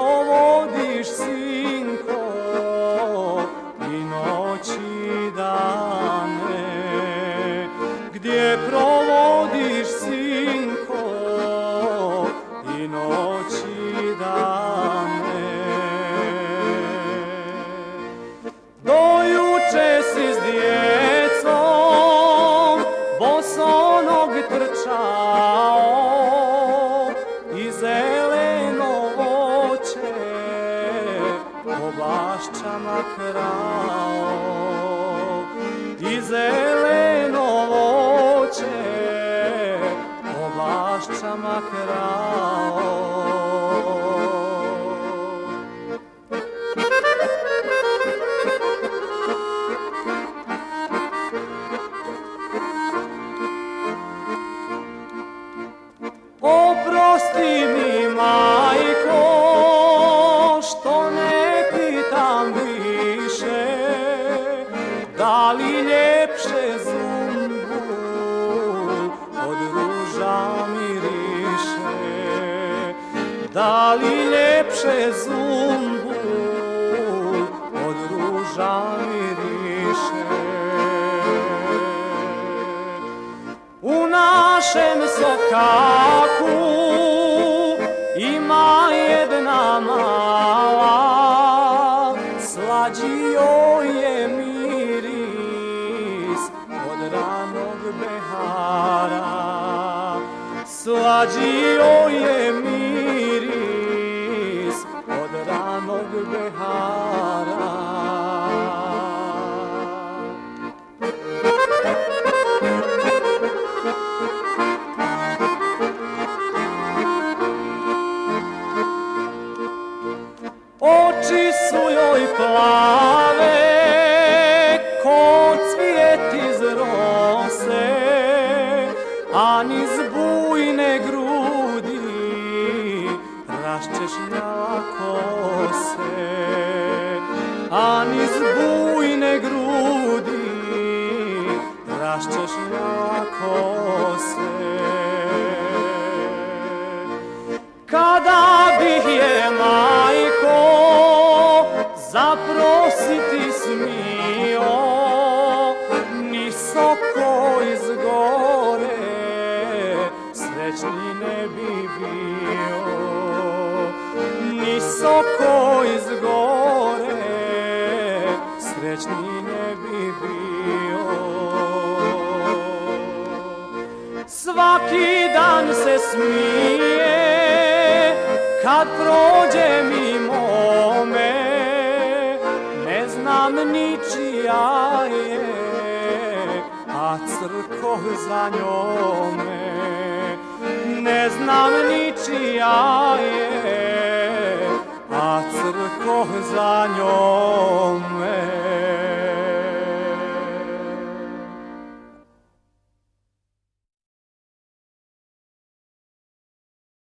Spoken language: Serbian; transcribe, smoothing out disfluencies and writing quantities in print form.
provodiš, sinko, i noći dane? Gdje provodiš, sinko, i noći dane? Dojuče si s djecom bosonog trčao i zeleno voće po baščama krao, i zeleno voće po baščama krao. Oprosti mi, majko, što ne pitam više, da li ljepše zumbul od ruža miriše, da li ljepše zumbul od ruža miriše. U našem sokaku ima jedna mala, slađi joj je miris od ranog behara, slađi joj je miris od ranog behara. Oči su joj plave ko cvijet iz rose, a niz bujne grudi raščešljava kose, a niz bujne grudi raščešljava kose. Kada bih je, majko, zaprositi smio, ni soko iz gore srećni ne bi bio, ni soko iz gore srećni ne bi bio. Svaki dan se smije kad prođe mimo me, ne znam ničija je, a crko za njome. Ne znam ničija je, a crko za njome.